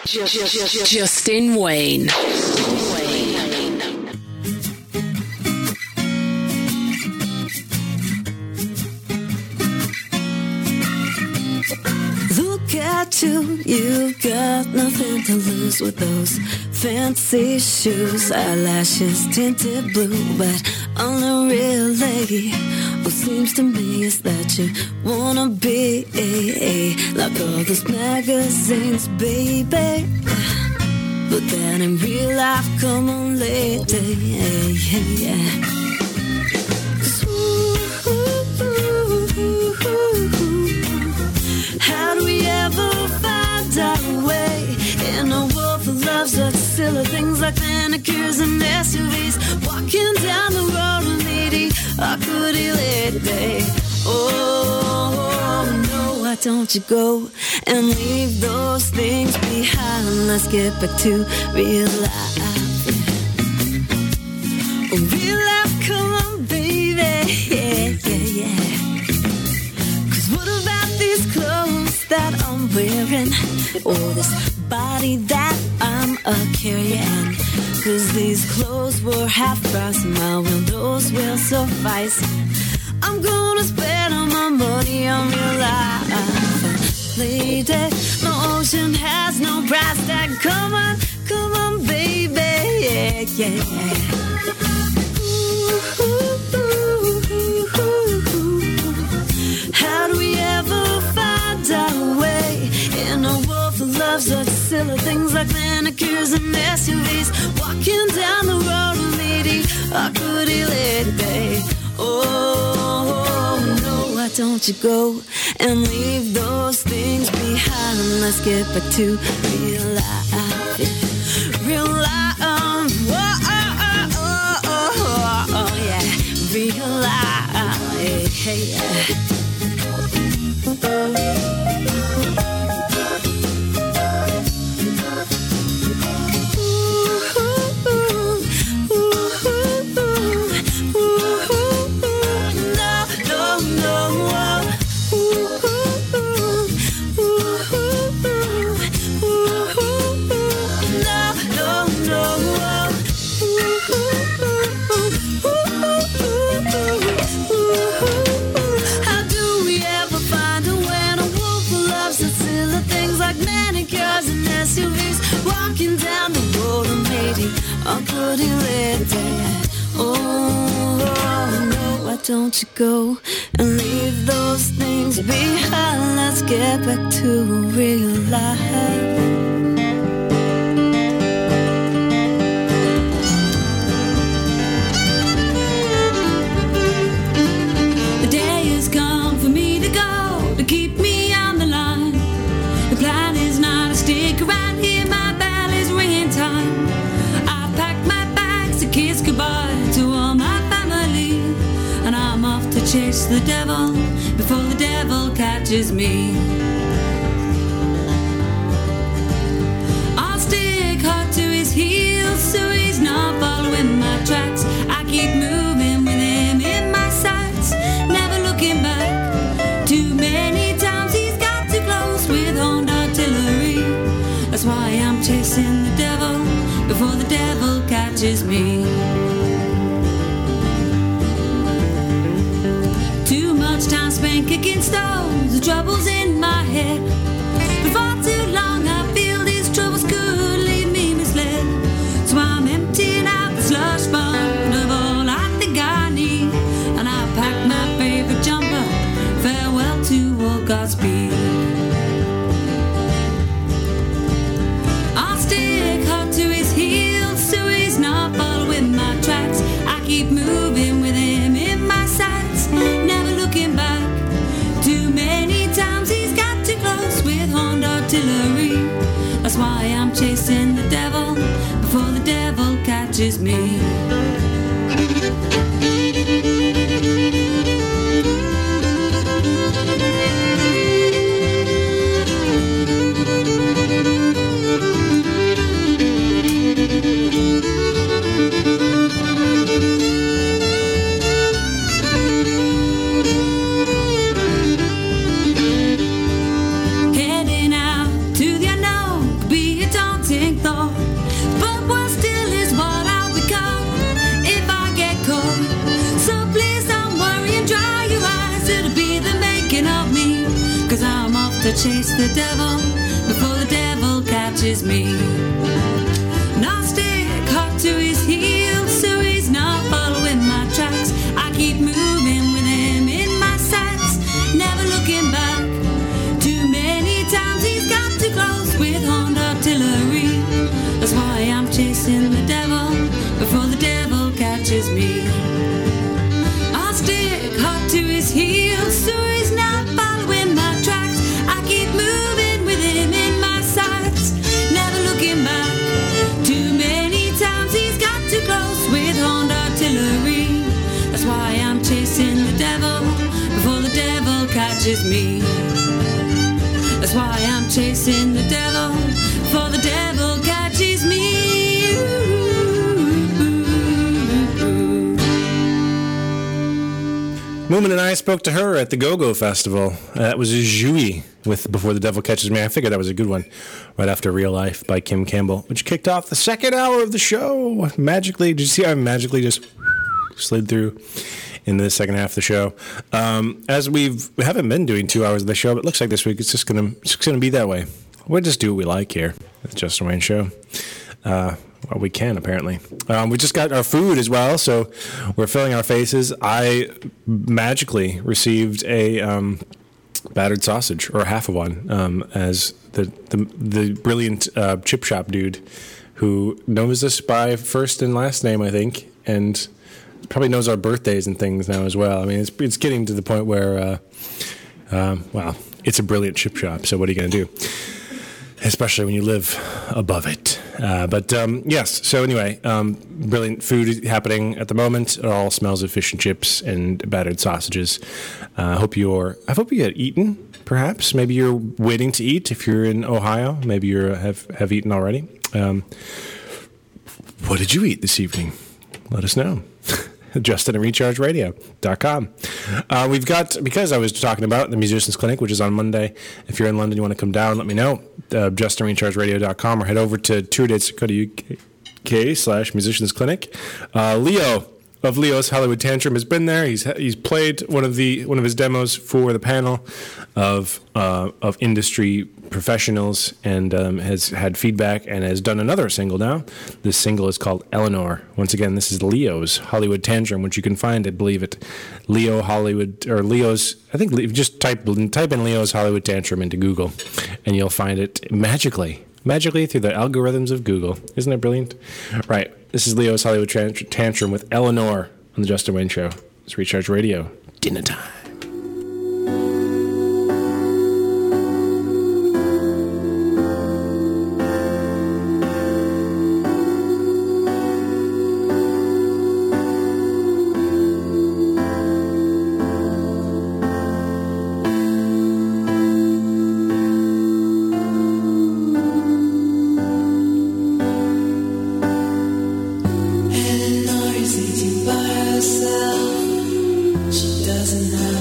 Justin Wayne. Look at you, you've got nothing to lose with those fancy shoes, eyelashes tinted blue, but on the real lady, what seems to me is that you wanna be like all those magazines, baby, but then in real life, come on, lady, how do we ever find our way in a world full of such silly things like manicures and SUVs, walking down the road and needy, a goody lady? Oh, no, why don't you go and leave those things behind? Let's get back to real life. Real life, come on, baby, yeah. What about these clothes that I'm wearing? Or this body that I'm carrying? Cause these clothes were half price, my windows will suffice. I'm gonna spend all my money on real life. Lady, my ocean has no price tag. Come on, baby, yeah. How do we ever find our way in a world full of such silly things like manicures and SUVs, walking down the road and needy, a goody lady? Oh, no, why don't you go and leave those things behind? Let's get back to real life. Real life, yeah. Real life, yeah. Walking down the road and lady, a pretty lady. Oh, no, why don't you go and leave those things behind? Let's get back to real life. Chase the devil before the devil catches me. I'll stick hard to his heels so he's not following my tracks. I keep moving with him in my sights, never looking back. Too many times he's got too close with horned artillery. That's why I'm chasing the devil before the devil catches me. Time spent kicking stones, the trouble's in my head. For far too long I feel these troubles could leave me misled. So I'm emptying out the slush fund of all I think I need, and I pack my favorite jumper, farewell to all Godspeed. I'll stick hard to his heels so he's not following my tracks. I keep moving with him in my sights, never looking back. Too many times he's got too close chase the devil before the devil catches me. And I'll stick hard to his heels so he's not following my tracks. I keep moving with him in my sights, never looking back. Too many times he's got too close with horned artillery. That's why I'm chasing the devil before the devil catches me. I'll stick hard to his heels so he's not following my tracks. I keep moving with him in my sights, never looking back. Too many times he's got too close with horned artillery. That's why I'm chasing the devil before the devil catches me. That's why I'm chasing the devil before the devil catches me. Moomin and I spoke to her at the Go-Go Festival. That was a Jouy with Before the Devil Catches Me. I figured that was a good one. Right after Real Life by Kim Campbell, which kicked off the second hour of the show. Magically, did you see how I magically just slid through into the second half of the show? As we haven't been doing 2 hours of the show, but it looks like this week it's just gonna be that way. We'll just do what we like here at the Justin Wayne Show. Well, we can, apparently. We just got our food as well, so we're filling our faces. I magically received a battered sausage, or half of one, as the brilliant chip shop dude who knows us by first and last name, I think, and probably knows our birthdays and things now as well. I mean, it's getting to the point where, well, it's a brilliant chip shop, so what are you going to do? Especially when you live above it. But yes, so anyway, brilliant food happening at the moment. It all smells of fish and chips and battered sausages. I hope you had eaten, perhaps. Maybe you're waiting to eat if you're in Ohio. Maybe you have eaten already. What did you eat this evening? Let us know. Justin at RechargeRadio.com. We've got, because I was talking about the Musicians Clinic, which is on Monday. If you're in London, you want to come down, let me know. Justin at RechargeRadio.com, or head over to tourdates.co.uk/Musicians Clinic. Leo of Leo's Hollywood Tantrum has been there. He's played one of his demos for the panel of industry professionals, and has had feedback and has done another single now. This single is called Eleanor. Once again, this is Leo's Hollywood Tantrum, which you can find, I believe, at Leo Hollywood, or Leo's, I think just type in Leo's Hollywood Tantrum into Google, and you'll find it magically through the algorithms of Google. Isn't that brilliant? Right. This is Leo's Hollywood Tantrum with Eleanor on the Justin Wayne Show. It's Recharge Radio. Dinner time. Eleanor is eating by herself. She doesn't have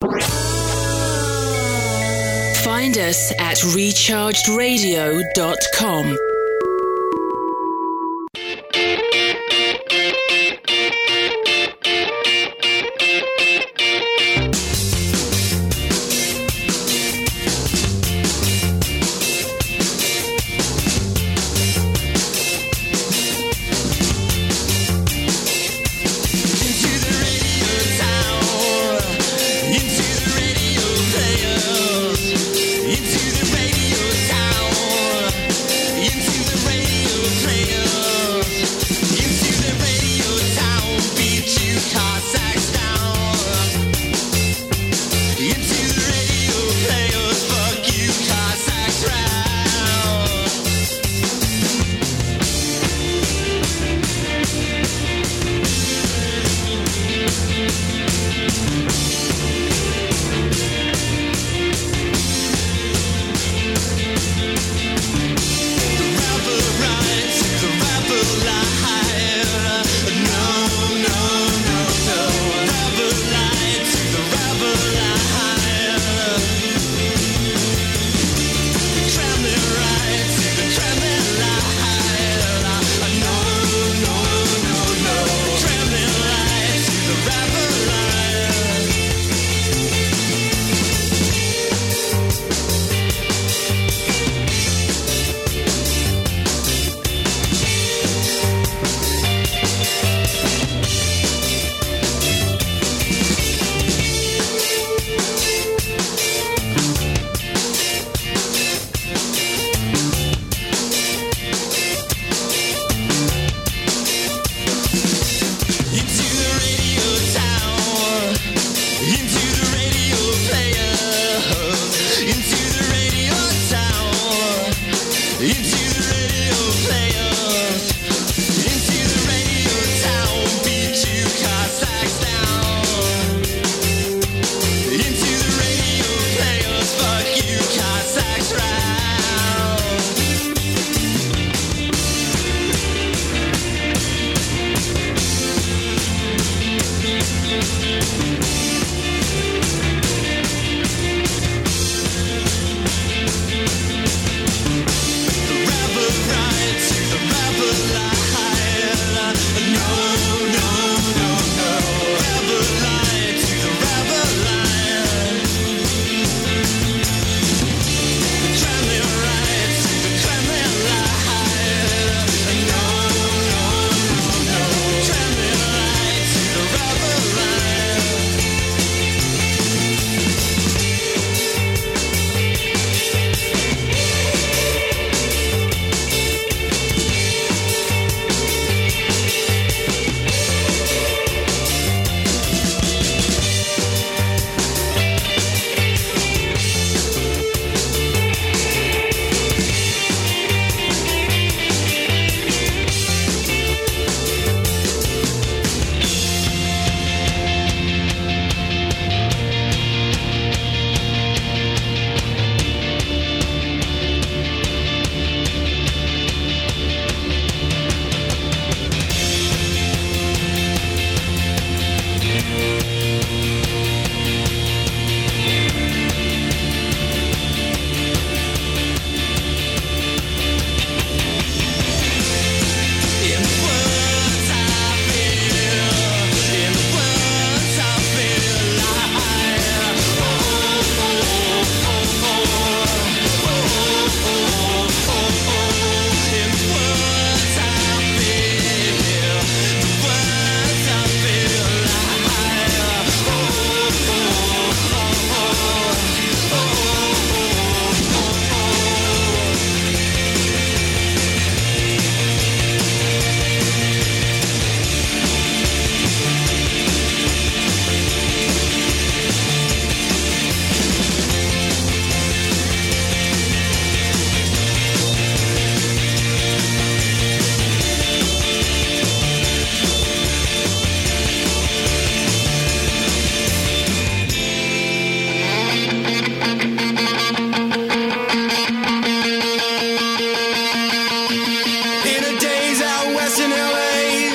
Find us at rechargedradio.com.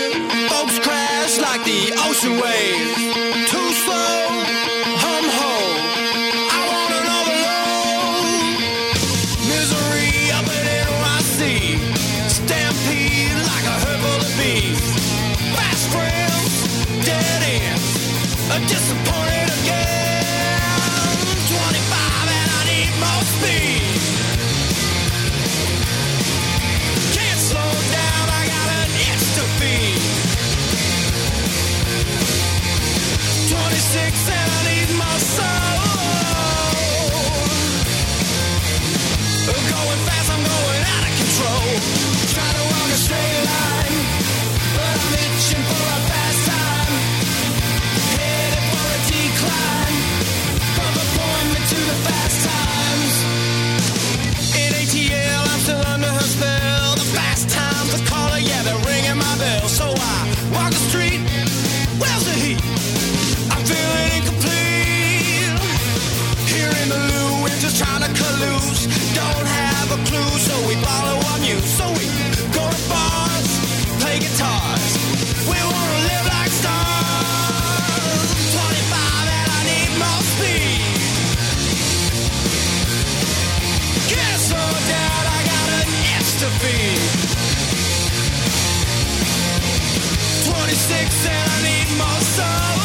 like the ocean waves. Too slow, hum ho, feast. Fast friends, dead ends, disappointed again. 25 and I need more speed. Can't slow down, I got an itch to feed. 26 and I need more soul. Going fast, I'm going out of control. Trying to walk a straight line, but I'm itching for a fast time. Headed for a decline, from appointment to the fast times. In ATL, I'm still under her spell. The fast times, the caller, yeah, they're ringing my bell. So I walk the street, where's the heat? I'm feeling incomplete. Here in the loo, we're just trying to collude. Don't have a clue, so we follow on you. So we go to bars, play guitars. We wanna live like stars. 25 and I need more speed. Can't slow down, I got an itch to feed. 26 and I need more soul.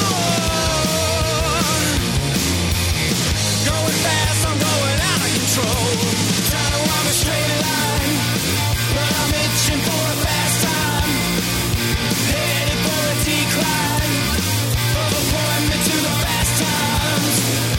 Going fast, I'm going out of control. Trying to walk a straight line, but I'm itching for a fast time. Headed for a decline, from appointment to the fast times.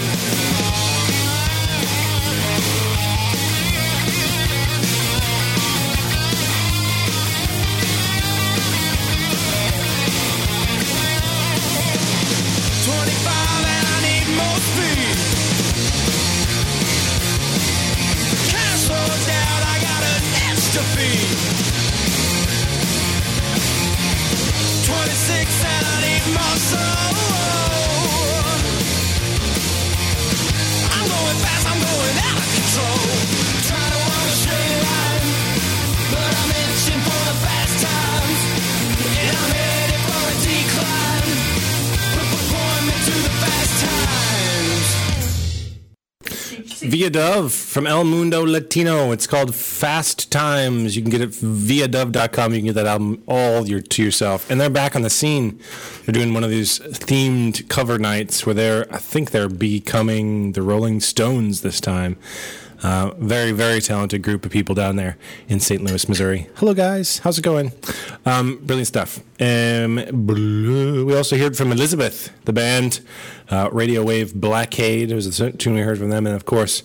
Via Dove from El Mundo Latino. It's called Fast Times. You can get it via dove.com. You can get that album to yourself. And they're back on the scene. They're doing one of these themed cover nights where I think they're becoming the Rolling Stones this time. Very, very talented group of people down there in St. Louis, Missouri. Hello, guys. How's it going? Brilliant stuff. We also heard from Elizabeth, the band, Radio Wave Blockade. It was the tune we heard from them. And, of course,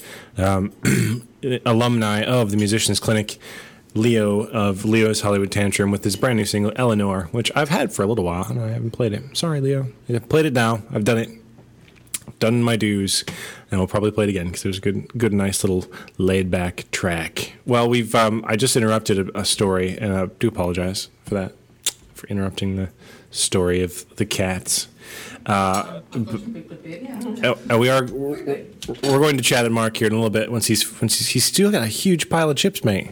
alumni of the Musicians Clinic, Leo of Leo's Hollywood Tantrum with his brand new single, Eleanor, which I've had for a little while, and I haven't played it. Sorry, Leo. I've played it now. I've done it. Done my dues, and we'll probably play it again because it was a good, nice little laid-back track. Well, I just interrupted a story, and I do apologize for that, for interrupting the story of the cats. We're going to chat at Mark here in a little bit once he's still got a huge pile of chips, mate.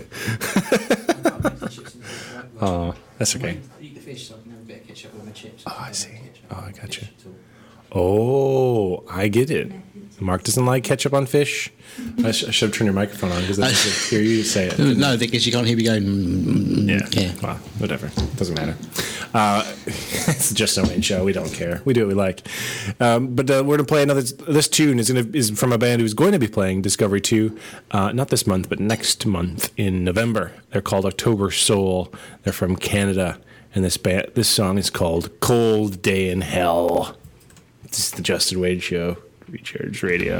Oh, that's okay. Eat the fish, so I can have a bit of ketchup with my chips. Oh, I see. Oh, I got you. Oh, I get it. Mark doesn't like ketchup on fish. I should have turned your microphone on because I should hear you say it. No, because you can't hear me going. Yeah. Well, whatever. Doesn't matter. It's just a main show. We don't care. We do what we like. But we're going to play another. This tune is from a band who's going to be playing Discovery 2, not this month, but next month in November. They're called October Soul. They're from Canada, and this song is called Cold Day in Hell. This is the Justin Wade Show, Recharge Radio.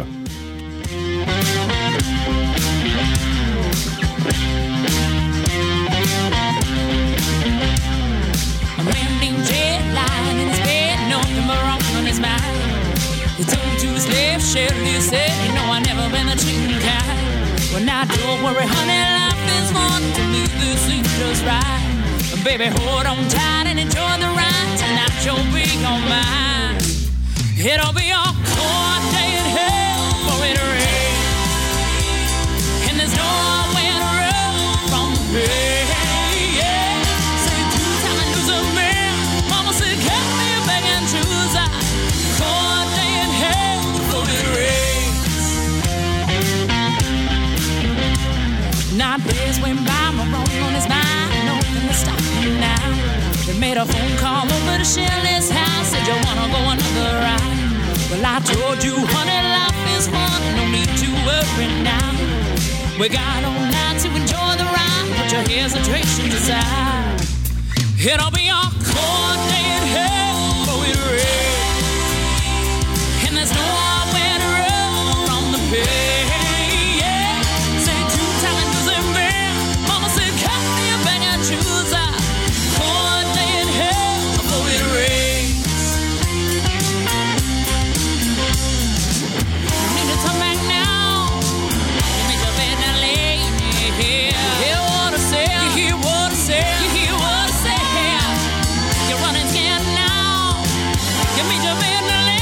A man named Jed lying in his bed, nothing but wrong on his mind. He turned to his left shoulder, he said, "You know I've never been the cheating kind." Well, now don't worry, honey, life is fun. To me, this seems just right. Baby, hold on tight and enjoy the ride. Tonight you'll be on mine. It'll be a cold day in hell for it to rain, and there's no way to run from pain. Yeah, say two time lose a man. Mama said, "Help me beg and choose." A cold day in hell for it rains. 9 days went by, my wrong on his mind, nothing to stop him now. made a phone call over to Shirley's house. Said you wanna go another ride. Well, I told you, honey, life is fun. No need to worry now. We got all night to enjoy the ride. Put your hesitation aside. It'll be a cold day in hell, but it rains. And there's nowhere to run from the pain. Yeah. Say 2 times doesn't mean. Mama said, cut me a bag and choose a cold day in hell, but it rains. You need to turn back now. You make your bed now lay. You hear what I say? You hear what I say? You hear what I say? You're running scared now. You made your bed now lay.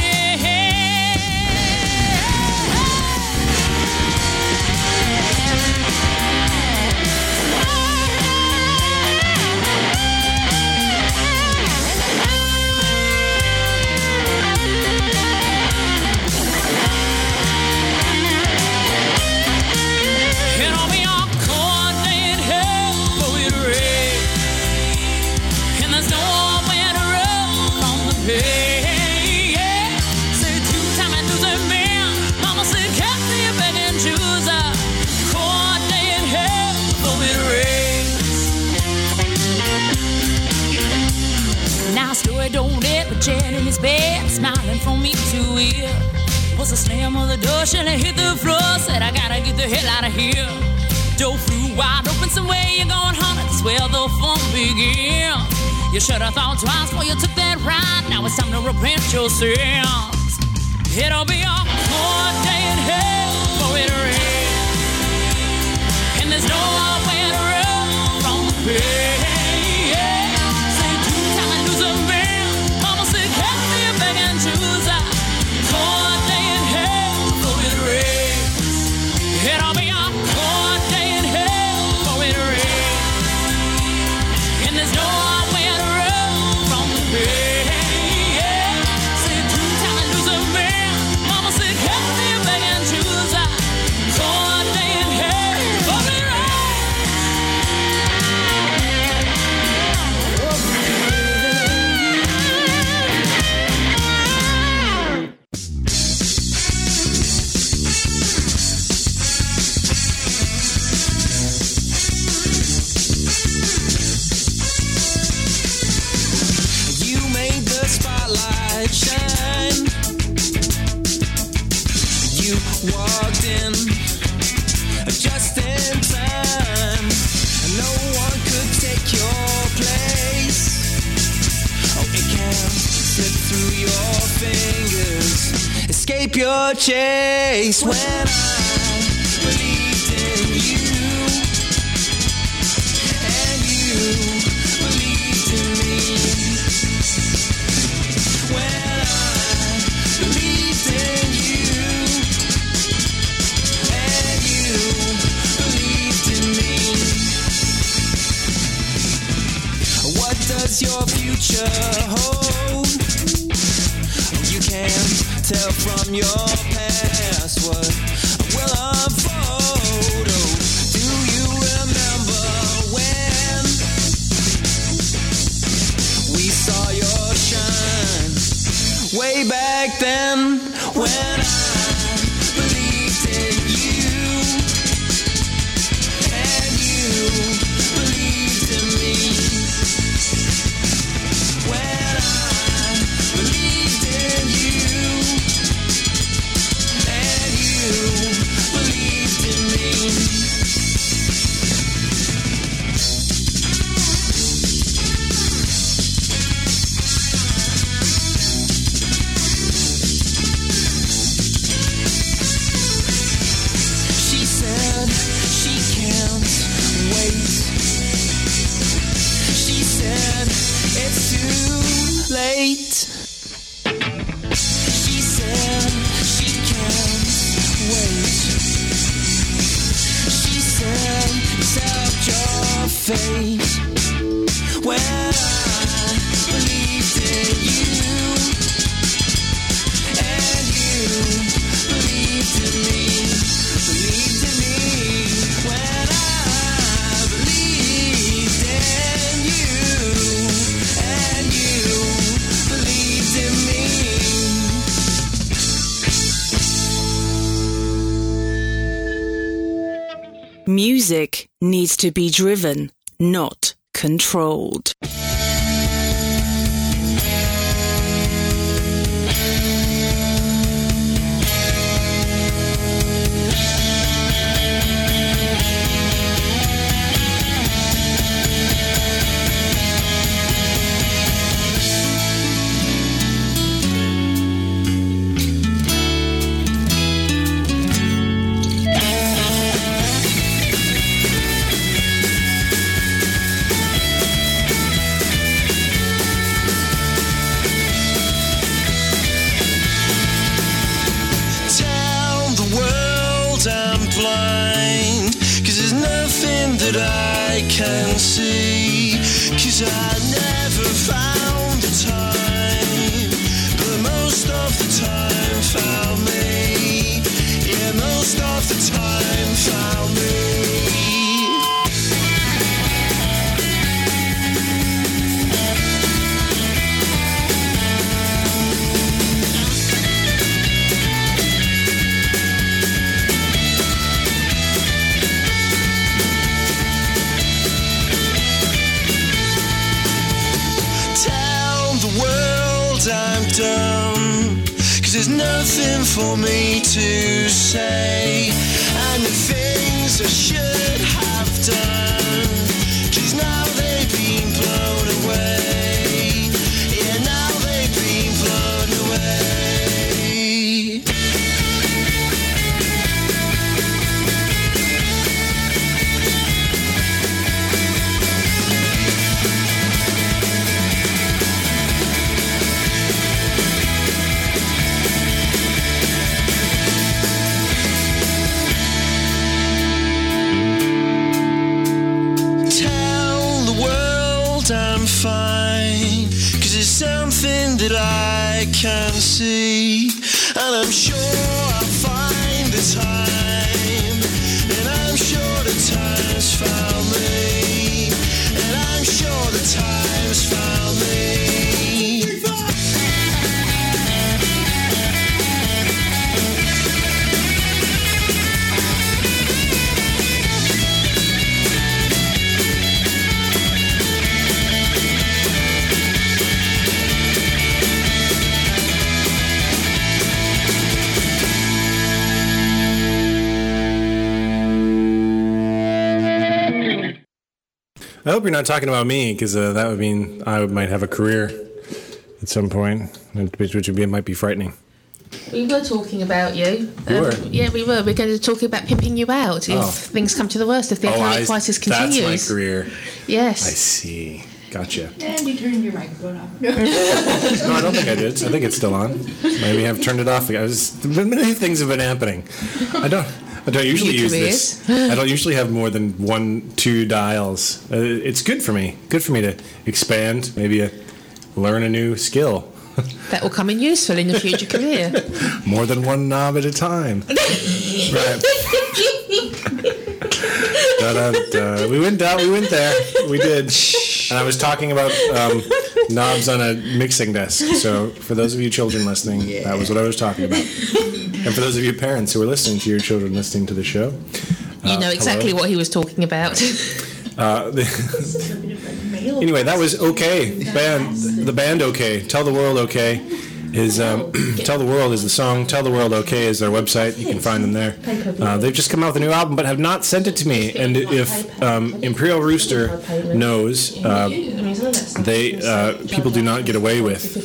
It'll be a cold day in hell, but it rains. And there's nowhere to run from the pain. Yeah. Say 2 times and lose a man. Mama said, cut me a bag and choose a cold day in hell, but it rains. Now story don't end with Jen in his bed, smiling from me to ear. Was the slam of the door, should I hit the floor? Said I gotta get the hell out of here. Door flew wide open, somewhere you're going, honey. That's where the fun begins. You should have thought twice before you took that ride. Now it's time to repent your sins. It'll be a cold day in hell, for it rains. And there's nowhere to run from the pain. Yeah. Say 2 times and lose a man. Mama said, cut me a bag and choose a cold day in hell, for it rains. It'll be a cold day in hell, for it rains. And there's nowhere to run from the pain. Yeah. Say 2 times and lose a man. Mama said, cut me a bag and choose a cold day in hell, for it rains. You made the spotlight shine. You walked in just in time. No one could take your place. Oh, it can slip through your fingers, escape your chase. When I believed in you, and you believed in me. When I believed in you, and you believed in me. What does your future hold? You can't tell from your past what will unfold. Oh, do you remember when we saw your shine way back then? When I believed in you, and you believed in me. When I believed in you, and you believed in me. She said she can't wait. She said it's too late. She said she can't wait. She said accept your fate. When I believed in you, and you believed in me, believed in me. When I believed in you, Music needs to be driven, not controlled. Can see, 'cause I never found the time, but most of the time found me. Yeah, most of the time found me. Done, 'cause there's nothing for me to say, and the things I should have done, 'cause now they've been blown away. Yeah, now they've been blown away. Something that I can see, and I'm sure I'll find the time, and I'm sure the time's found me, and I'm sure the time's found me. I hope you're not talking about me, because that would mean I might have a career at some point, which might be frightening. We were talking about you. We were? Yeah, we were. We're going to talk about pimping you out if things come to the worst, if the economic crisis continues. That's my career. Yes. I see. Gotcha. And you turned your microphone off. No, I don't think I did. I think it's still on. Maybe I've turned it off. Many things have been happening. I don't usually use this. I don't usually have more than 1-2 dials. It's good for me. Good for me to expand, maybe learn a new skill. That will come in useful in your future career. More than one knob at a time. Right. We went there. We did. And I was talking about knobs on a mixing desk. So for those of you children listening, that was what I was talking about. And for those of you parents who are listening to your children listening to the show, you know exactly hello. what he was talking about. Anyway, that was OK. The band OK. Tell the World OK is Tell the World is the song. Tell the World OK is their website. You can find them there. They've just come out with a new album, but have not sent it to me. And if Imperial Rooster knows, people do not get away with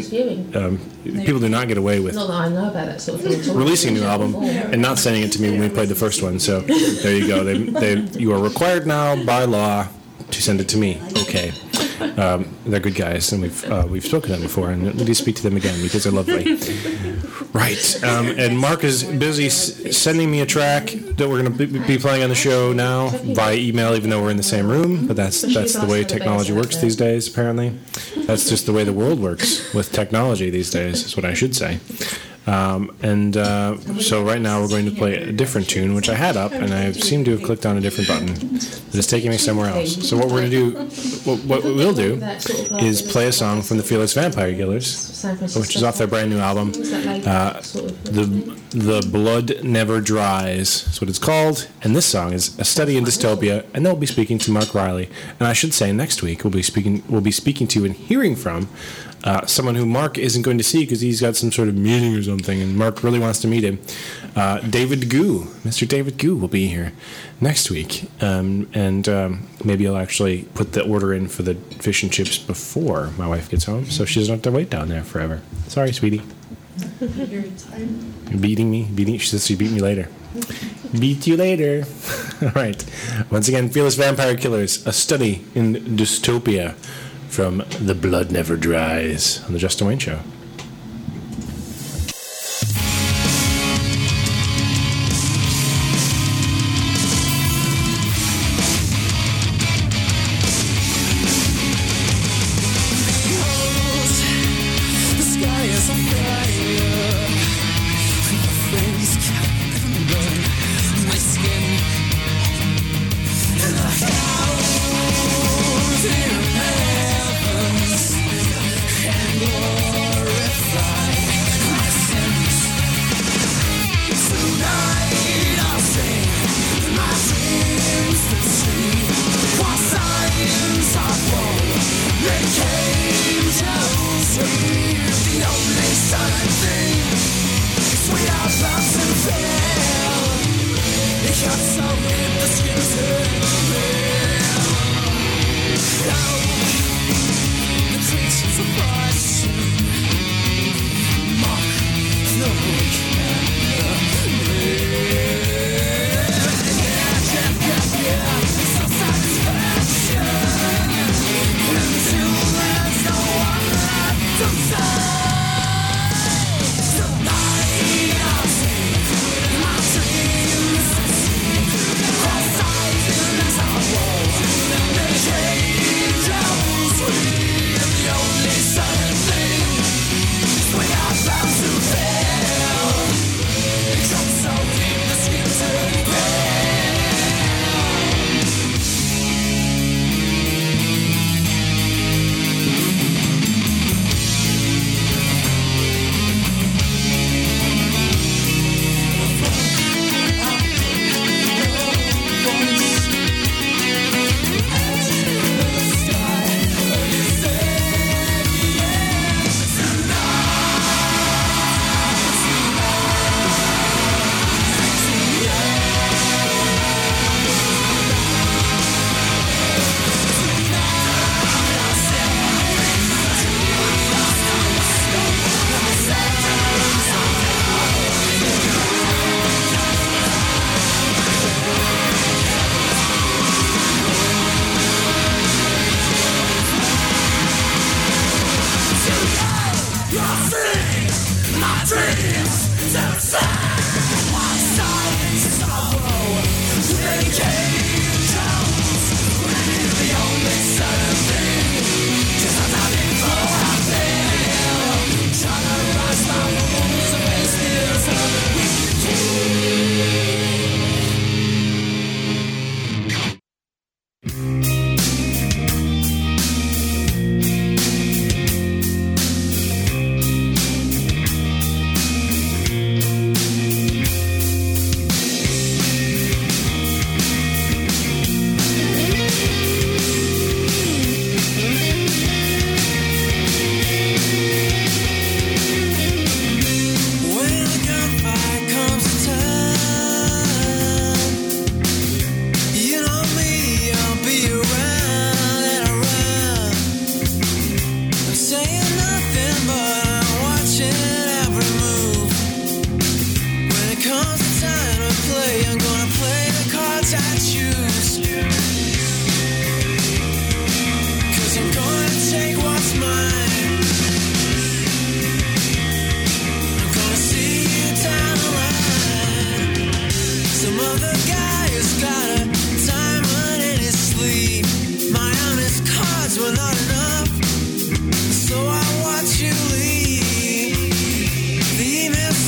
Not that I know about that sort of thing. releasing a new album and not sending it to me when we played the first one. So there you go. You are required now by law to send it to me. Okay. They're good guys, and we've spoken to them before, and we need to speak to them again because they're lovely. Right. And Mark is busy sending me a track that we're going to be playing on the show now via email, even though we're in the same room. But that's the way technology works these days, apparently. That's just the way the world works with technology these days, is what I should say. So right now we're going to play a different tune, which I had up, and I seem to have clicked on a different button that is taking me somewhere else. So what we're going to do, what we'll do, is play a song from the Fearless Vampire Killers, which is off their brand new album, The Blood Never Dries. That's what it's called. And this song is A Study in Dystopia, and they'll be speaking to Mark Riley. And I should say next week we'll be speaking to and hearing from someone who Mark isn't going to see because he's got some sort of meeting or something, and Mark really wants to meet him. David Goo, Mr. David Goo, will be here next week, and maybe I'll actually put the order in for the fish and chips before my wife gets home, so she doesn't have to wait down there forever. Sorry, sweetie. You're beating me? She says she beat me later. Beat you later. All right. Once again, Fearless Vampire Killers, A Study in Dystopia, from The Blood Never Dries on The Justin Wayne Show. So I watch you leave. The email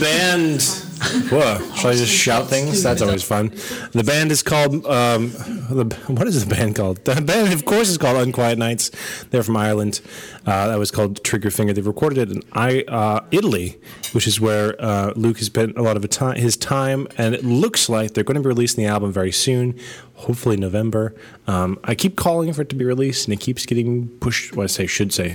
band. Whoa! Shall I just shout things? That's always fun. The band is called. What is the band called? The band, of course, is called Unquiet Nights. They're from Ireland. That was called Triggerfinger. They've recorded it in Italy, which is where Luke has spent a lot of his time. And it looks like they're going to be releasing the album very soon, hopefully November. I keep calling for it to be released, and it keeps getting pushed. What I say?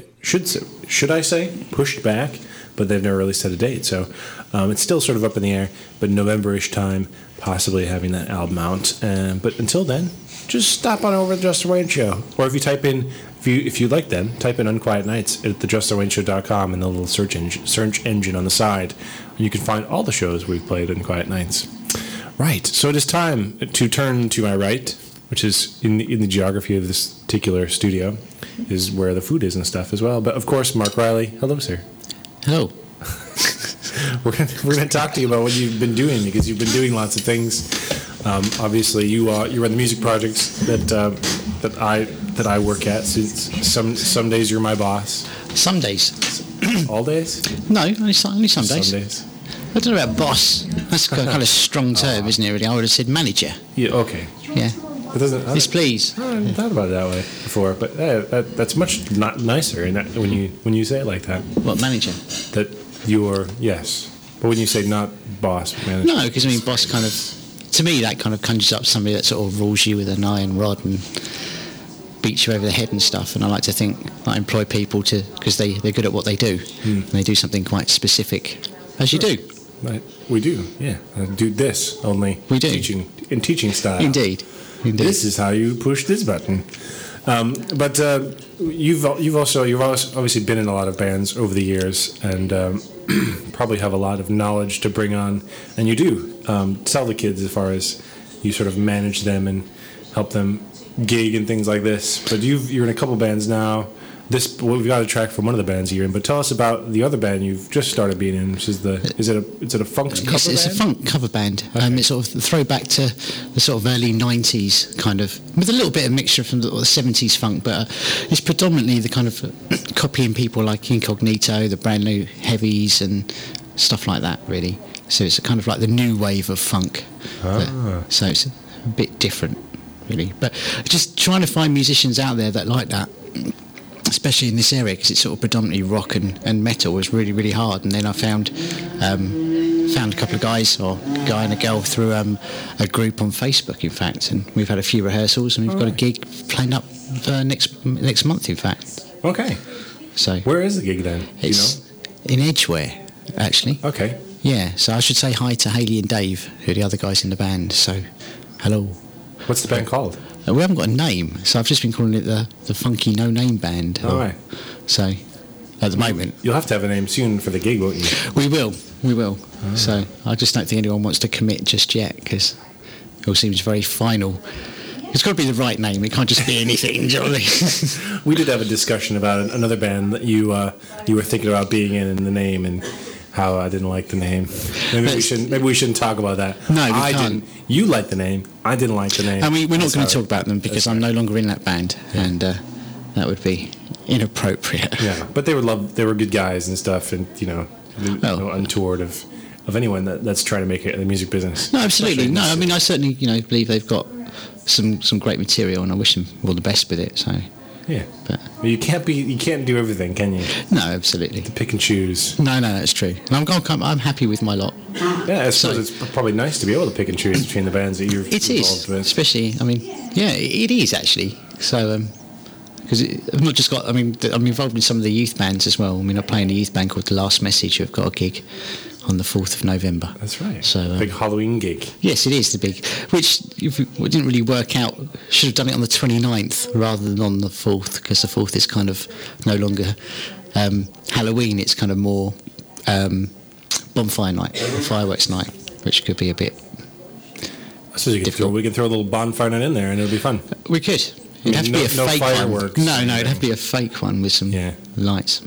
Should I say pushed back? But they've never really set a date, so it's still sort of up in the air. But November-ish time, possibly having that album out. But until then, just stop on over to the Justin Wayne Show, or if you type in, if you like them, type in Unquiet Nights at thejustinwayneshow.com and the little search engine on the side. You can find all the shows we've played on Unquiet Nights. Right, so it is time to turn to my right, which is in the geography of this particular studio, is where the food is and stuff as well. But of course, Mark Riley. Hello, sir. Hello. We're going to talk to you about what you've been doing, because you've been doing lots of things. Obviously, you run the music projects that I work at. So some days you're my boss. Some days. All days? No, only some days. Some days. I don't know about boss. That's kind of a strong term, isn't it? Really, I would have said manager. Yeah. Okay. Yeah. It doesn't. Yes, please. I hadn't thought about it that way before, but that's much nicer when you say it like that. What, manager? That you're, yes. But when you say not boss, manager. No, because I mean, boss kind of, to me, that kind of conjures up somebody that sort of rules you with an iron rod and beats you over the head and stuff. And I like to think I employ people because they're good at what they do, and they do something quite specific, as you do. Right. We do, yeah. I do this only. We do. Teaching style. Indeed. This is how you push this button. But you've obviously been in a lot of bands over the years, and probably have a lot of knowledge to bring on. And you do tell the kids, as far as you sort of manage them and help them gig and things like this. But you're in a couple bands now. We've got a track from one of the bands you're in, but tell us about the other band you've just started being in, which is is it a funk cover band? It's a funk cover band. Okay. It's sort of a throwback to the sort of early 90s kind of, with a little bit of mixture from the 70s funk, but it's predominantly the kind of copying people like Incognito, the Brand New Heavies and stuff like that, really. So it's kind of like the new wave of funk. So it's a bit different, really. But just trying to find musicians out there that like that, especially in this area, because it's sort of predominantly rock and metal, was really, really hard. And then I found a couple of guys, or a guy and a girl, through a group on Facebook, in fact. And we've had a few rehearsals, and we've got a gig planned up next month, in fact. Okay. So where is the gig then? It's in Edgware, actually. Okay. Yeah, so I should say hi to Hayley and Dave, who are the other guys in the band. So, hello. What's the band called? We haven't got a name, so I've just been calling it the Funky No Name Band. All right. So, at the moment, you'll have to have a name soon for the gig, won't you? We will. Oh. So I just don't think anyone wants to commit just yet, because it all seems very final. It's got to be the right name. It can't just be anything. Do you know what I mean? We did have a discussion about another band that you were thinking about being in the name, and how I didn't like the name. Maybe we shouldn't talk about that. No, we can't. You liked the name. I didn't like the name. I mean, we're not going to talk about them, because I'm no longer in that band, and that would be inappropriate. Yeah, but they were good guys and stuff, and untoward of anyone that's trying to make it in the music business. No, absolutely. No, I mean, I certainly believe they've got some great material, and I wish them all the best with it. So. Yeah, but you can't do everything, can you? No, absolutely. To pick and choose. No, that's true. And I'm happy with my lot. Yeah, I suppose it's probably nice to be able to pick and choose between the bands that you're involved with. Especially, I mean, yeah, it is actually. So, because I've not just got. I mean, I'm involved in some of the youth bands as well. I mean, I play in a youth band called The Last Message, who've got a gig on the 4th of November. That's right. So big Halloween gig. Yes, it is the big, which didn't really work out. Should have done it on the 29th rather than on the 4th, because the 4th is kind of no longer Halloween. It's kind of more bonfire night, fireworks night, which could be a bit. I suppose we could throw a little bonfire night in there, and it'll be fun. We could. It'd have to be a fake fireworks. One. No, it'd have to be a fake one with some lights.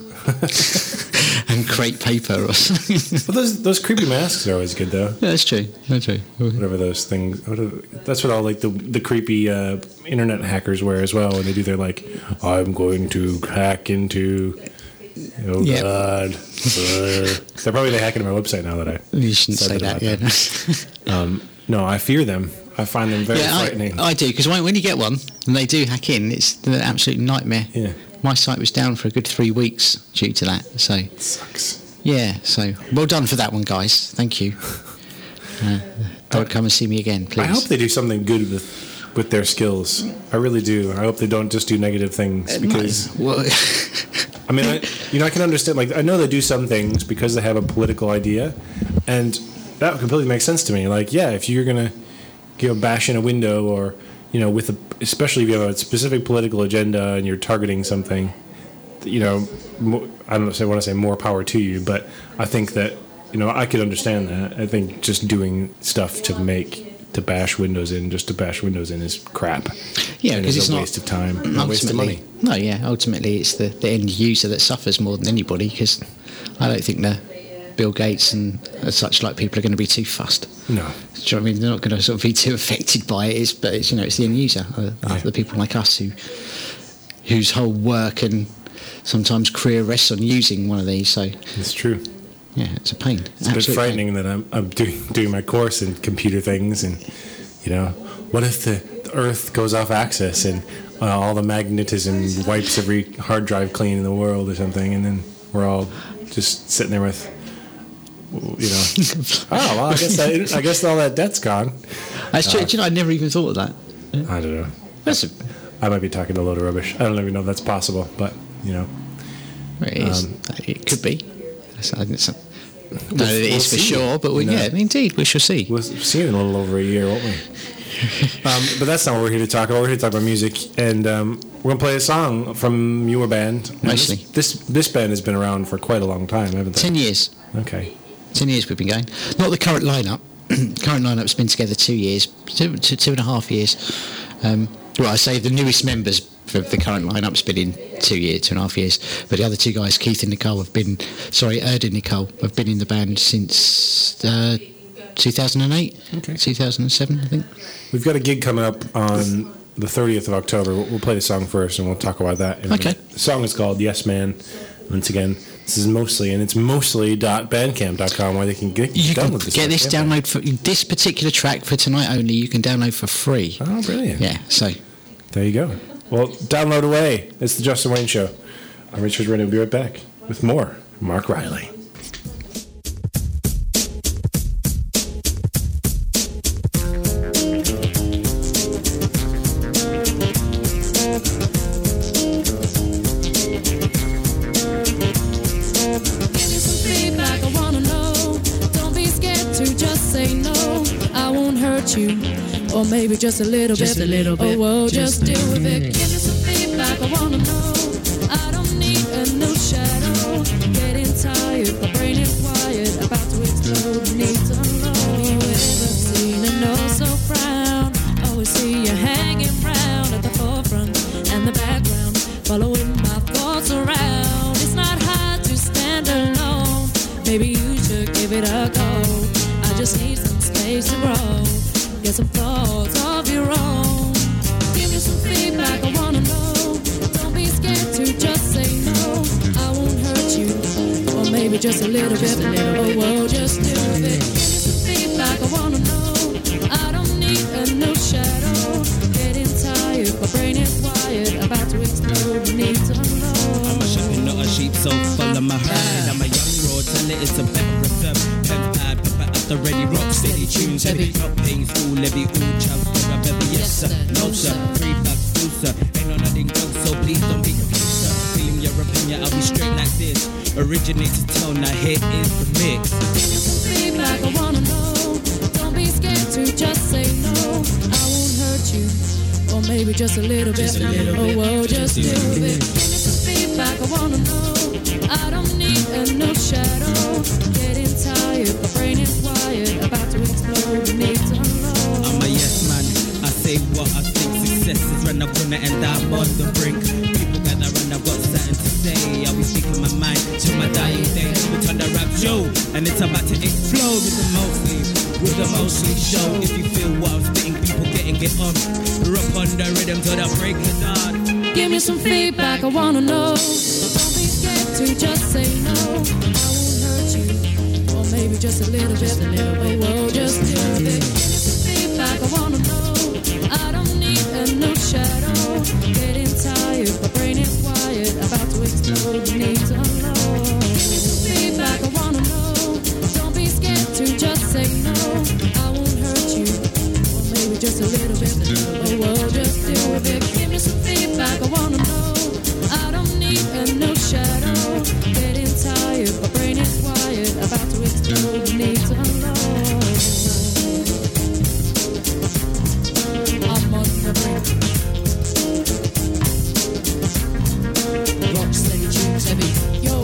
And crepe paper or something. Well, those creepy masks are always good, though. Yeah, that's true. Whatever those things. That's what all like the creepy internet hackers wear as well. When they do their I'm going to hack into Oh, Yeah. God. They're probably hacking my website now that I... You shouldn't said say that, about No, I fear them. I find them very frightening. I do, because when you get one, and they do hack in, it's an absolute nightmare. Yeah. My site was down for a good 3 weeks due to that, so... It sucks. Yeah, so well done for that one, guys. Thank you. Don't come and see me again, please. I hope they do something good with their skills. I really do. I hope they don't just do negative things because... No. Well, I mean, I can understand. Like, I know they do some things because they have a political idea, and that completely makes sense to me. Like, yeah, if you're gonna bash in a window, or especially if you have a specific political agenda and you're targeting something, I don't want to say more power to you, but I think that I could understand that. I think just doing stuff to bash windows in is crap. Yeah, because it's a not waste of time, and a waste of money. No, yeah, ultimately it's the end user that suffers more than anybody, because I don't think the Bill Gates and such like people are going to be too fussed. No. Do you know what I mean? They're not going to sort of be too affected by it. But it's the end user, the people like us whose whole work and sometimes career rests on using one of these. So it's true. Yeah, it's a pain. It's a bit frightening that I'm doing my course in computer things, and what if the Earth goes off axis and all the magnetism wipes every hard drive clean in the world or something, and then we're all just sitting there with oh well, I guess all that debt's gone. That's true. I never even thought of that. I don't know. I might be talking a load of rubbish. I don't even know if that's possible, but it is. It could be. It is for sure, but indeed, we shall see. We'll see it in a little over a year, won't we? But that's not what we're here to talk about. We're here to talk about music, and we're going to play a song from your band. Mostly. This band has been around for quite a long time, haven't they? 10 years. Okay. 10 years we've been going. Not the current lineup. Current lineup's been together 2 years, 2.5 years. I say the newest members of the current lineup's been in 2 years, 2.5 years. But the other two guys, Erd and Nicole, have been in the band since 2008, okay. 2007, I think. We've got a gig coming up on the 30th of October. We'll play the song first, and we'll talk about that in a minute. The song is called Yes Man. Once again, it's mostly.bandcamp.com where they can get download this. Get this download for this particular track for tonight only. You can download for free. Oh, brilliant! Yeah, so there you go. Well, download away. It's the Justin Wayne Show. I'm Richard Rennie. We'll be right back with more Mark Riley. Or maybe just a little bit. Oh, well, just deal with it. Give me some feedback, I wanna know. I don't need a new shadow. Getting tired, my brain is wired, about to explode. Need to know. Have you ever seen a nose so frown? Always see you hanging round at the forefront and the background, following my thoughts around. It's not hard to stand alone. Maybe you should give it a go. I just need some space to grow. Get some thoughts of your own. Give me some feedback, I wanna know. Don't be scared to just say no. I won't hurt you, or maybe just a little bit. Oh, whoa, just do it. Give me some feedback, I wanna know. I don't need a new shadow. Getting tired, my brain is wired, about to explode. Need to know. I'm a sheep, not a sheep, so follow my herd. I'm a young road, tell it it's a better reserve. The ready rock steady tunes heavy, not paying school levy, all child for a bevy. Yes sir, no sir, free back, sir. Ain't on nothing drunk, so please don't be confused, sir. Feeling your opinion, I'll be straight like this. Originated tone, now here is the mix. Give me some feedback, I wanna know. Don't be scared to just say no. I won't hurt you, or maybe just a little bit. Oh, whoa, just do it. Give me some feedback, I wanna know. I don't need a new shadow. Getting tired, my brain is wired, about to explode. Need to know. I'm a yes man. I say what I think. Success is run up on it and I'm on the brink. People gather and I've got something to say. I'll be speaking my mind to my dying day. We turn the rap show and it's about to explode with the mostly show. If you feel what I'm spitting, people getting it on. Rock on the rhythm till the break of dawn. Give me some feedback, I wanna know. Don't be scared to just say no. I won't hurt you, or maybe just a little bit. Oh, just do it. Feedback, I wanna know. I don't need no shadow. Getting tired, my brain is wired, about to explode. Need to unload. Feedback, I wanna know. Don't be scared to just say no. I won't hurt you, or maybe just a little bit. Oh, just do it. Give me some feedback, I wanna know. I don't need no shadow. Getting tired, my brain is wired, about to explode. Need to unload. I'm on the brink. Rock steady tunes heavy, yo.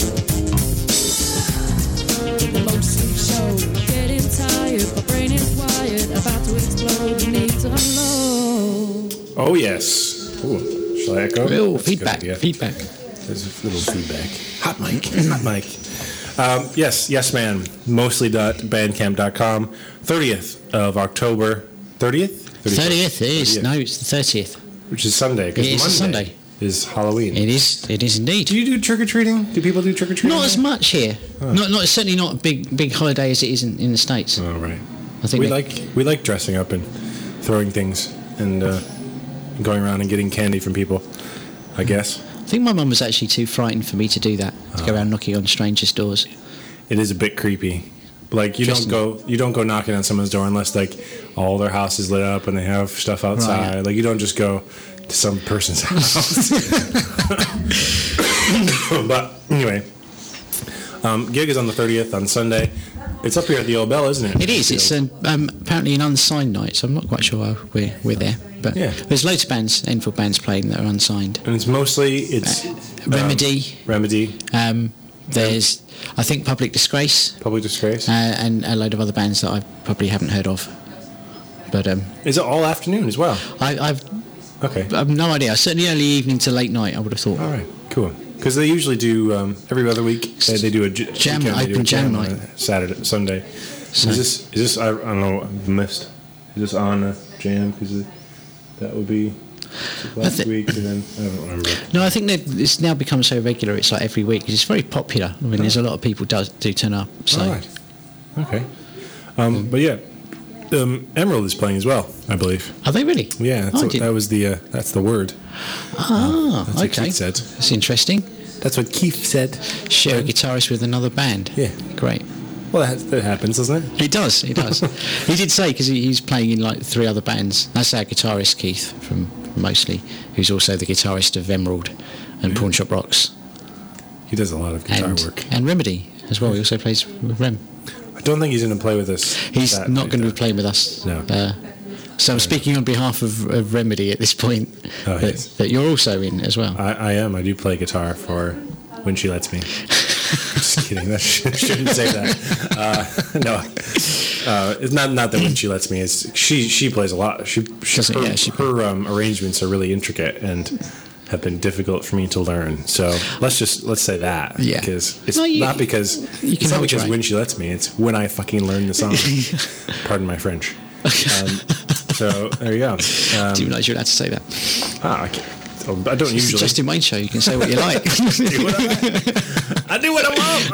The mostly show. Getting tired, my brain is wired, about to explode. Need to unload. Oh, yes. Ooh, shall I echo? Oh, That's a good feedback. idea. Feedback. There's a little feedback. Hot mic. Hot mic. Yes, man. Mostly.bandcamp.com. 30th of October. 30th? 30th is. 30th. No, it's the 30th. Which is Sunday. Because It is a Sunday. is Halloween. It is indeed. Do you do trick-or-treating? Do people do trick-or-treating? Not as much here. Oh. Not certainly not a big holiday as it is in the States. Oh, right. I think we like dressing up and throwing things and going around and getting candy from people, I guess. I think my mum was actually too frightened for me to do that. To go around knocking on strangers' doors. It is a bit creepy. Like you don't go knocking on someone's door unless like all their house is lit up and they have stuff outside. Right. Like you don't just go to some person's house. But anyway, gig is on the 30th on Sunday. It's up here at the Old Bell, isn't it? It is. It's apparently an unsigned night, so I'm not quite sure why we're there. But Yeah. there's loads of bands, Enfield bands playing that are unsigned. And it's mostly Remedy. Remedy, There's, I think, Public Disgrace, Public Disgrace. and a load of other bands that I probably haven't heard of. But Is it all afternoon as well? I've Okay. no idea. Certainly early evening to late night, I would have thought. All right. Cool. Because they usually do every other week. They do a Jam, weekend, they do a open jam on night. a Saturday, Sunday. So- Is this? I don't know. I've missed. Is this on a jam? Because that would be last week, and then I don't remember. No, I think that it's now become so regular. It's like every week. 'Cause it's very popular. I mean, there's a lot of people do turn up. So All right. Okay. But yeah, Emerald is playing as well, I believe. are they really? Yeah, Oh, I didn't- that was that's the word. That's what okay. Keith said. That's interesting. That's what Keith said. Share a guitarist with another band. Yeah. Great. Well, that happens, doesn't it? It does. He did say, because he's playing in like 3 other bands. That's our guitarist, Keith, from Mostly, who's also the guitarist of Emerald and Pawn Shop Rocks. He does a lot of guitar work. And Remedy as well. He also plays with Rem. I don't think he's going to play with us. He's that not night, going to though. be playing with us. No. So I'm speaking on behalf of Remedy at this point. Oh, yes. that you're also in as well. I am. I do play guitar for when she lets me. Just kidding. That shouldn't say that. No, it's not that when she lets me. It's she plays a lot. Her arrangements are really intricate and have been difficult for me to learn. So let's say that. Yeah. Because it's No, not because right. when she lets me. It's when I fucking learn the song. Pardon my French. So there you go. Do you realise you're allowed to say that? I can't. I don't It's the usually. Justin Wayne show. You can say what you like. I do what I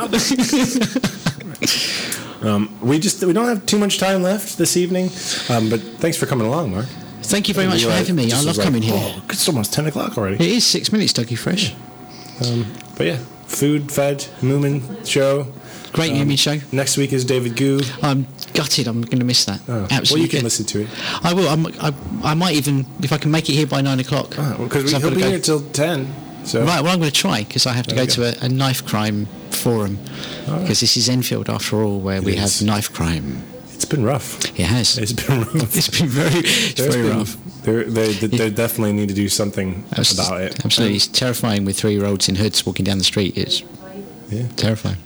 want. We don't have too much time left this evening, but thanks for coming along, Mark. Thank you very much for having me. I love coming here. Oh, it's almost 10 o'clock already. It is 6 minutes, Dougie Fresh. But yeah, Food Fed Moomin show. Great Moomin show. Next week is David Goo. I'm gutted. I'm going to miss that. Absolutely. Well, you can listen to it. I will. I might even, if I can make it here by 9 o'clock. Because he'll be here till 10. So. Right, well, I'm going to try, because I have to go to a knife crime forum. Because this is Enfield, after all, where we have knife crime. It's been rough. It has. It's been rough. It's been very rough. They definitely need to do something about it. Absolutely. It's terrifying with 3-year-olds in hoods walking down the street. It's terrifying.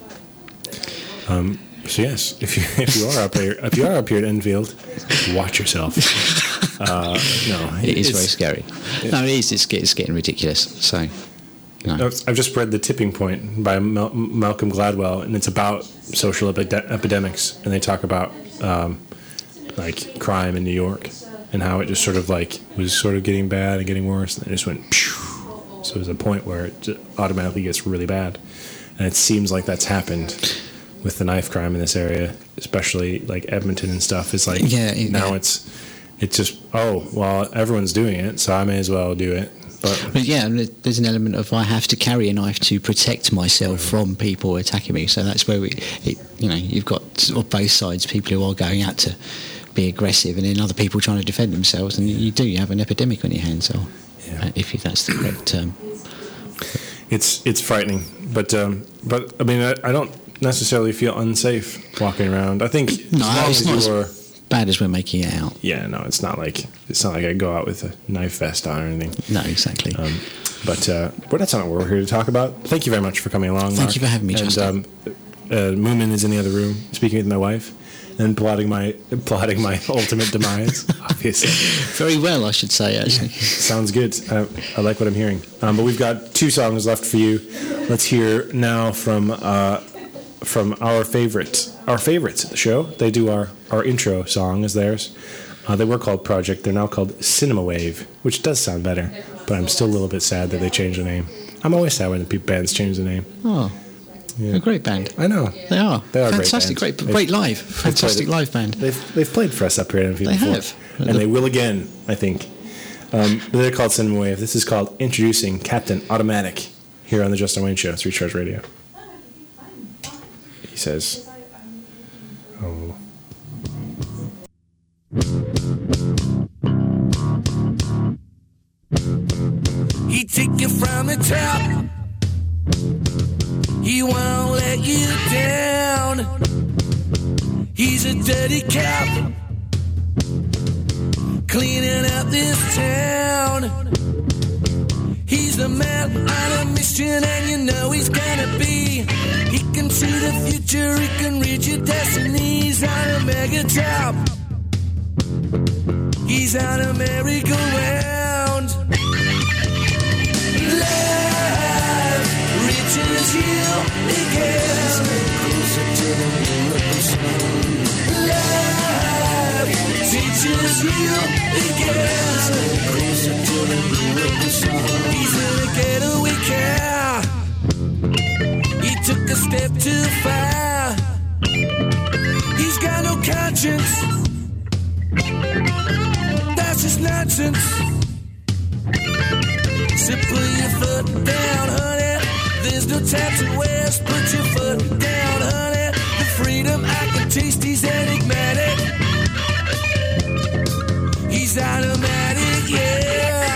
So yes, if you are up here at Enfield, watch yourself. No, it is very scary. No, it is. It's getting ridiculous. So, no. I've just read The Tipping Point by Malcolm Gladwell, and it's about social epidemics, and they talk about like crime in New York and how it just sort of like was sort of getting bad and getting worse, and it just went. Phew. So there's a point where it automatically gets really bad. And it seems like that's happened with the knife crime in this area, especially like Edmonton and stuff. It's like it's just, everyone's doing it, so I may as well do it. But yeah, there's an element of I have to carry a knife to protect myself from people attacking me. So that's where you've got sort of both sides, people who are going out to be aggressive, and then other people trying to defend themselves. And you have an epidemic on your hands, so if that's the correct term. It's frightening, but I mean, I don't necessarily feel unsafe walking around. I think it's not as bad as we're making it out. Yeah, no, it's not like I go out with a knife vest on or anything. No, exactly. But that's not what we're here to talk about. Thank you very much for coming along, Mark. Thank you for having me, Justin. Moomin is in the other room speaking with my wife and plotting my ultimate demise, obviously. Very well, I should say, actually. Sounds good. I like what I'm hearing. But we've got 2 songs left for you. Let's hear now from our favorites at the show. They do our intro song as theirs. They were called Project. They're now called Cinema Wave, which does sound better, but I'm still a little bit sad that they changed the name. I'm always sad when the bands change the name. Oh, yeah. A great band. I know. They are fantastic. Great live. Fantastic live band. They've played for us up here in They before. have. And they will again, I think. They're called Cinema Wave. This is called Introducing Captain Automatic here on the Justin Wayne Show, 3 Charge Radio. He says, oh. He take you from the top. He won't let you down. He's a dirty cop, cleaning up this town. He's the man on a mission, and you know he's gonna be. He can see the future, he can reach your destiny. He's on a mega top. He's on a merry-go-round. Love reaches you again. Closer to the miracle zone. Love teaches you again. Closer to the miracle zone. He's in a getaway car. He took a step too far. He's got no conscience. That's just nonsense. So put your foot down, honey. There's no time to waste. Put your foot down, honey. The freedom I can taste, he's enigmatic. He's automatic, yeah.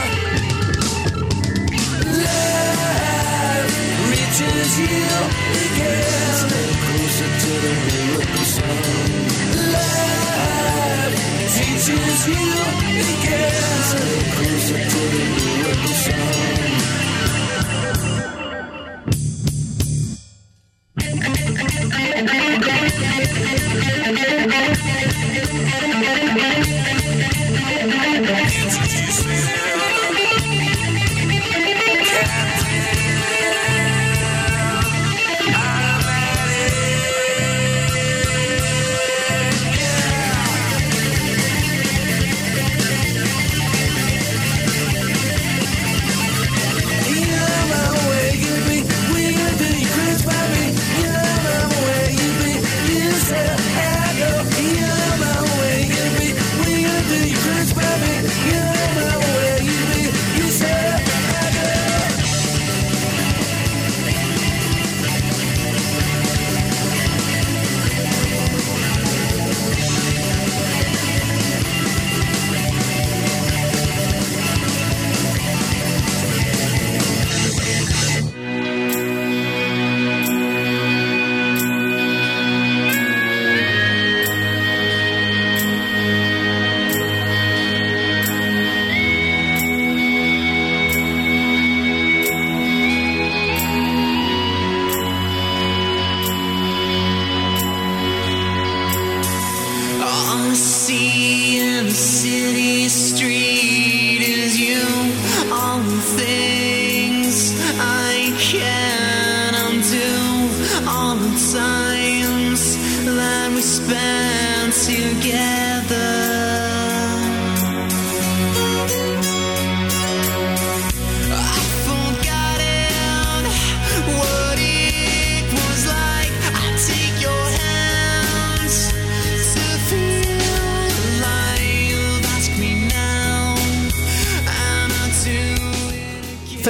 Love reaches you again. Closer to the miracle zone. Love teaches you again. Closer to the miracle zone.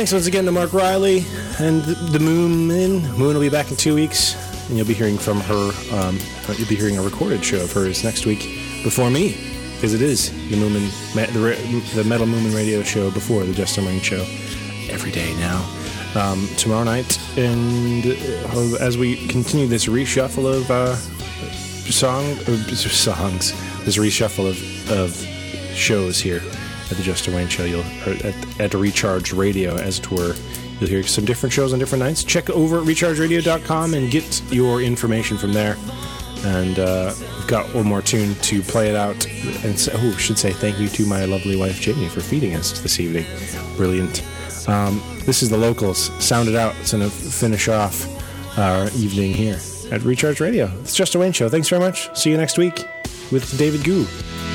thanks once again to Mark Riley and the Moon. Moon will be back in 2 weeks, and you'll be hearing from her. You'll be hearing a recorded show of hers next week before me, because it is the the Metal Moomin radio show before the Justin Wayne show every day now. Tomorrow night, and as we continue this reshuffle of songs, this reshuffle of shows here at the Justin Wayne show, at Recharge Radio, as it were, you'll hear some different shows on different nights. Check over at rechargeradio.com and get your information from there. And we've got one more tune to play it out. And should say thank you to my lovely wife Jamie for feeding us this evening. Brilliant. This is the Locals. Sound It Out. It's going to finish off our evening here at Recharge Radio. It's Justin Wayne Show. Thanks very much. See you next week with David Goo.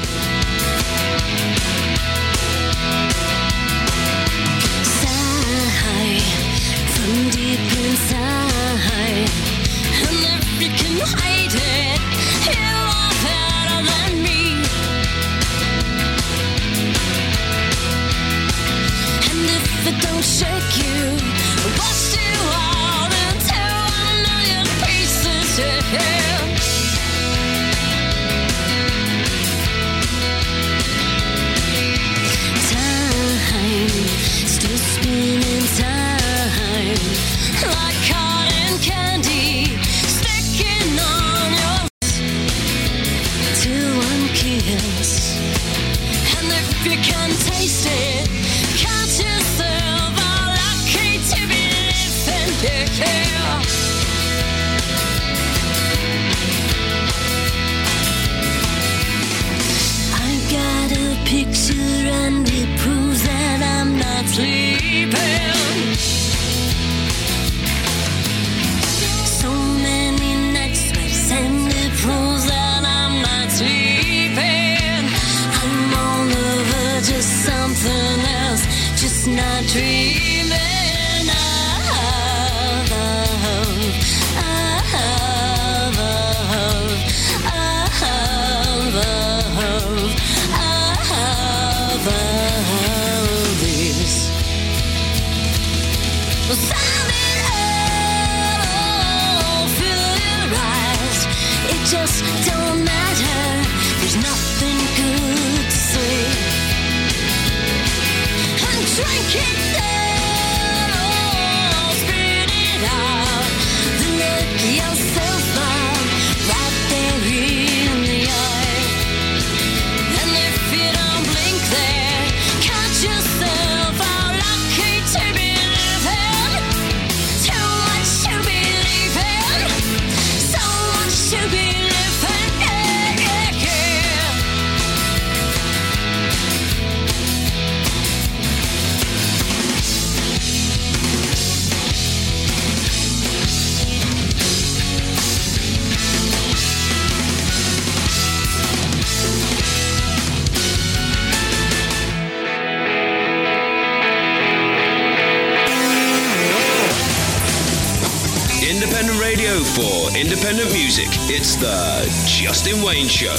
Independent music. It's the Justin Wayne Show.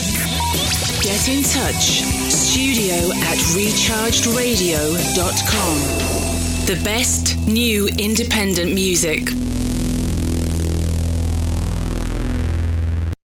Get in touch. Studio at rechargedradio.com. The best new independent music.